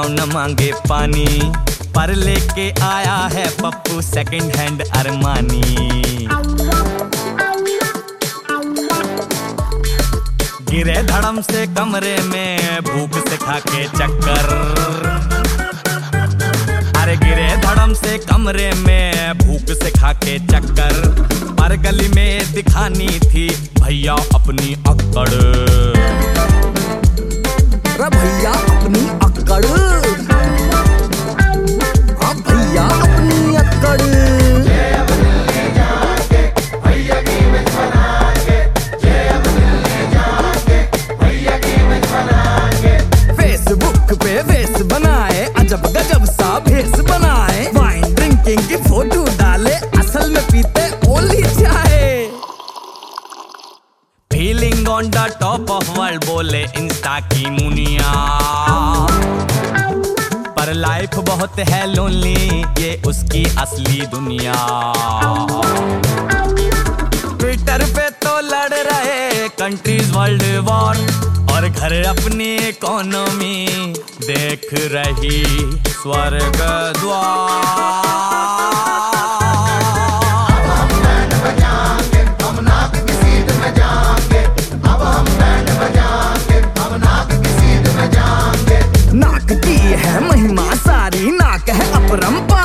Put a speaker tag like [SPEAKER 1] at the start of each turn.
[SPEAKER 1] गाँव न मांगे पानी, पर लेके आया है पप्पू सेकंड हैंड अरमानी। गिरे धड़म से कमरे में भूख से खा के चक्कर, अरे गिरे धड़म से कमरे में भूख से खा के चक्कर, पर गली में दिखानी थी भैया अपनी अक्कड़।
[SPEAKER 2] भैया अपनी अक्कड़, हाँ भैया अपनी अक्कड़। फेसबुक पे फेस बनाए, अजब गजब सा भेस बनाए, वाइन ड्रिंकिंग की फोटो डाले, असल में पीते ओनली चाय।
[SPEAKER 1] Feeling on the top of world बोले इंस्टा की मुनिया, पर लाइफ बहुत है लोनली ये उसकी असली दुनिया। ट्विटर पे तो लड़ रहे कंट्रीज वर्ल्ड वॉर, और घर अपनी इकोनॉमी देख रही स्वर्ग द्वार।
[SPEAKER 2] नाक की है महिमा सारी, नाक है अपरंपार।